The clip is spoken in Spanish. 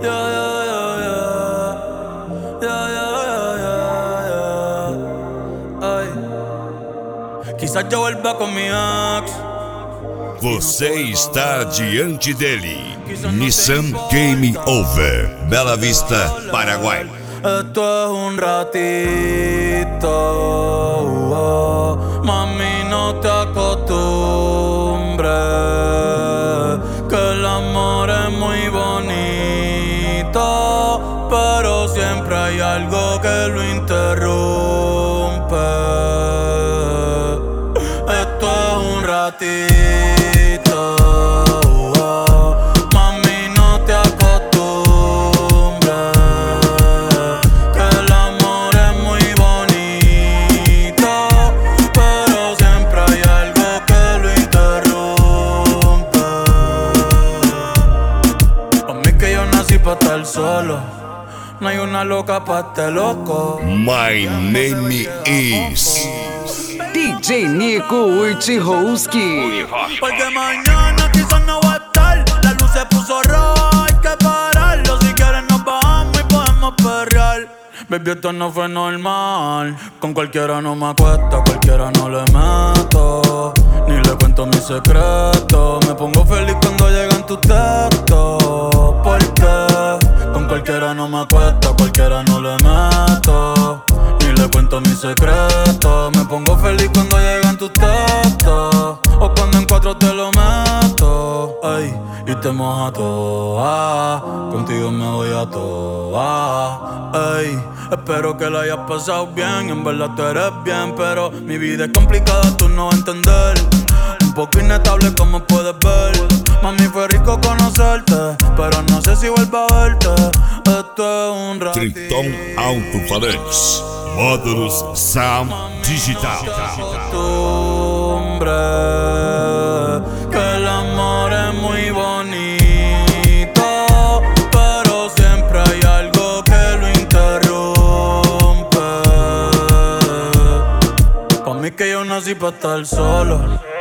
Yeah, yeah, yeah, yeah. Yeah, yeah, yeah, yeah, yeah. Ay. Quizás yo vuelva con mi ex. Você está diante dele. Nissan Game Over, Bela Vista, Paraguay. Esto es un ratito, mami, no te acostumbres, que el amor es muy bonito, pero siempre hay algo que lo interrumpe. Esto es un ratito. Pa' estar solo, no hay una loca pa' este loco. My name is DJ Nico Urtihovski. Porque mañana quizás no va a estar. La luz se puso roja, hay que pararlo. Si quieres nos bajamos y podemos perrear. Baby, esto no fue normal. Con cualquiera no me acuesto, cualquiera no le meto. Ni le cuento mis secretos. Me pongo feliz cuando llegan tus textos. Porque con cualquiera no me acuesto, cualquiera no le meto. Ni le cuento mis secretos. Me pongo feliz cuando llegan tus textos. O cuando en cuatro te lo meto. Ay, y te moja toda. Contigo me voy a toa. Ay, espero que la hayas pasado bien. En verdad tú eres bien, pero mi vida es complicada, tú no vas a entender. Un poco inestable como puedes ver. Mami, fue rico conocerte, pero no sé si vuelvo a verte. Esto es un ratito. Triton Alto-Falantes, Módulos Sound Digital. Que el amor es muy bonito, pero siempre hay algo que lo interrumpe. Pa' mí que yo nací pa' estar solo.